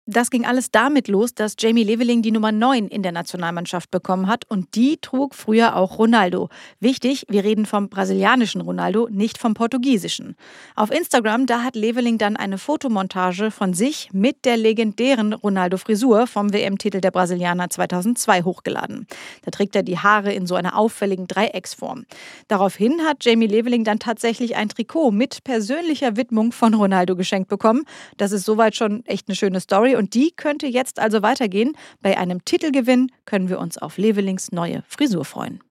Das ging alles damit los, dass Jamie Leveling die Nummer 9 in der Nationalmannschaft bekommen hat und die trug früher auch Ronaldo. Wichtig, wir reden vom brasilianischen Ronaldo, nicht vom portugiesischen. Auf Instagram, da hat Leveling dann eine Fotomontage von sich mit der legendären Ronaldo-Frisur vom WM-Titel der Brasilianer 2002 hochgeladen. Da trägt er die Haare in so einer auffälligen Dreiecksform. Daraufhin hat Jamie Leveling dann tatsächlich ein Trikot mit persönlicher Widmung von Ronaldo geschenkt bekommen. Das ist soweit schon echt eine schöne Story. Und die könnte jetzt also weitergehen. Bei einem Titelgewinn können wir uns auf Levelings neue Frisur freuen.